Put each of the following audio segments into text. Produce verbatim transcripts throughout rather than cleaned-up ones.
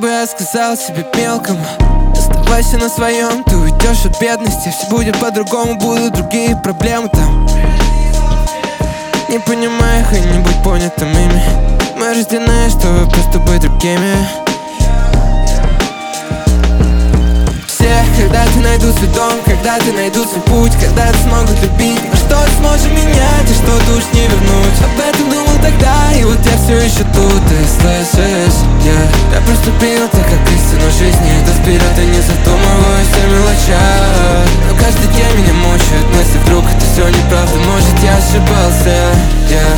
бы я сказал себе мелком: оставайся на своем, ты уйдешь от бедности. Все будет по-другому, будут другие проблемы там. Не понимай их и не будь понятым ими. Мы рождены, чтобы просто быть другими. Все когда-то найдут свой дом, когда-то найдут свой путь, когда-то смогут любить. Но что сможем менять, и что-то уж не вернуть. Об этом думал тогда, и вот я все еще тут. Ты слышишь? Yeah. Я поступил так, как истину жизни. Иду вперед и не задумываюсь о мелочах. Но каждый день меня мучают мысли: вдруг это все неправда, может я ошибался. Yeah.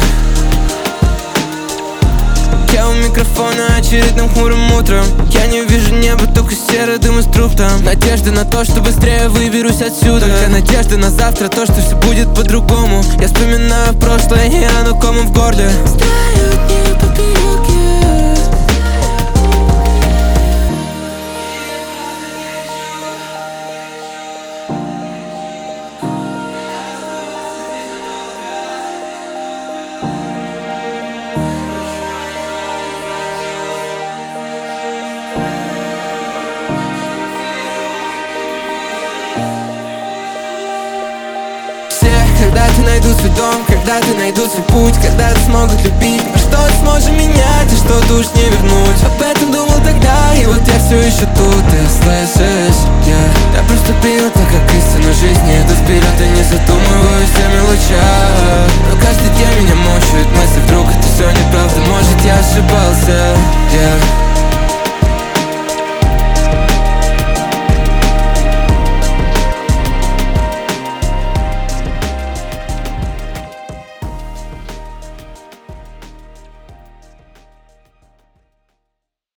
Я у микрофона очередным хмурым утром. Я не вижу неба, только серый дым из труб там. Надежда на то, что быстрее выберусь отсюда. Только надежда на завтра, то, что все будет по-другому. Я вспоминаю прошлое, и оно комом в горле. Стают дни поперек, yeah. Когда-то найдут свой дом, когда-то найдут свой путь, когда-то смогут любить. Но что сможем менять, и что-то уж не вернуть. Об этом думал тогда, и вот я все еще тут. Ты слышишь? Yeah. Я поступил так, как истину жизни. Иду вперед и не задумываюсь о мелочах. Но каждый день меня мучают мысли: